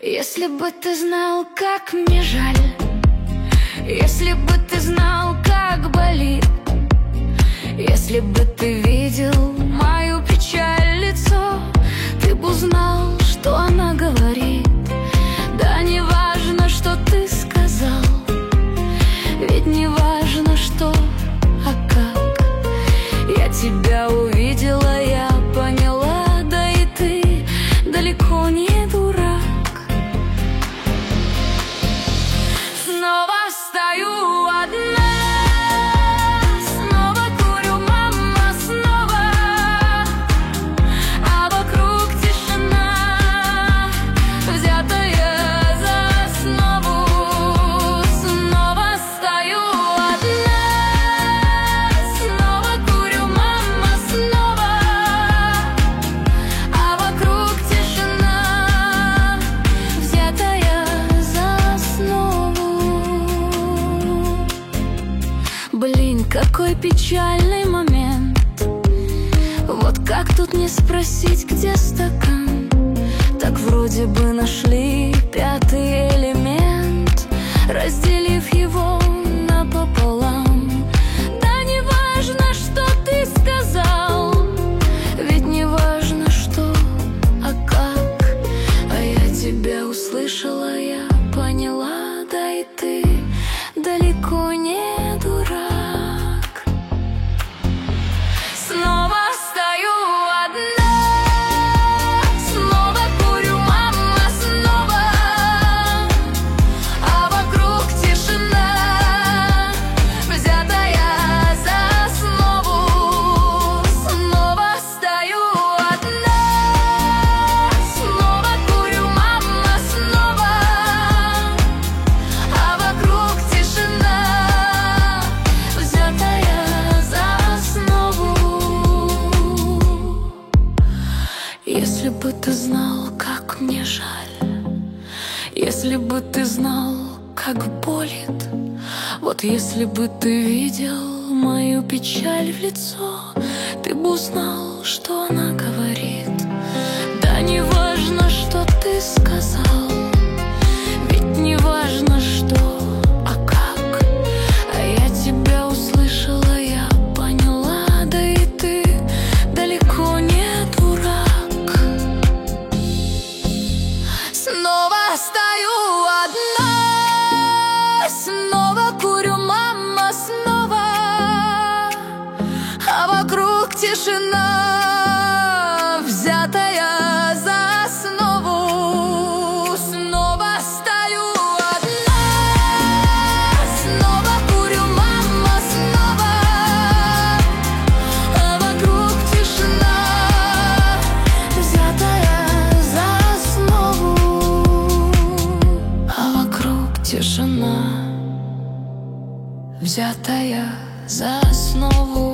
Если бы ты знал, как мне жаль, если бы ты знал, как болит, если бы ты видел мою печаль лицо, ты бы узнал, что она говорит. Да не важно, что ты сказал, ведь не важно, что, а как. Я тебя увидела, я поняла, да и ты далеко не дурак. Снова стою одна, снова курю, мама, снова, а вокруг тишина, взятая за основу. Снова стою одна, снова курю, мама, снова, а вокруг тишина, взятая за основу. Блин, какой печальный момент. Вот как тут не спросить, где стакан? Так вроде бы нашли пятый элемент, разделив его напополам. Да не важно, что ты сказал, ведь не важно, что, а как. А я тебя услышала, я поняла, да и ты далеко не дурак. Снова стою одна, снова курю, мама, снова, а вокруг тишина, взятая за основу. Снова стою одна, снова курю, мама, снова, а вокруг тишина, взятая за основу. Если бы ты знал, как мне жаль, если бы ты знал, как болит, вот если бы ты видел мою печаль в лицо, ты бы узнал, что она говорит. Да не важно, что ты сказал, ведь не важно, что, а как. А я тебя услышала, я поняла, да и ты далеко не дурак. Снова стою одна, снова курю, мама, снова, а вокруг тишина, взятая за основу. Снова стою одна, снова курю, мама, снова, а вокруг тишина, взятая за основу. А вокруг тишина, взятая за основу.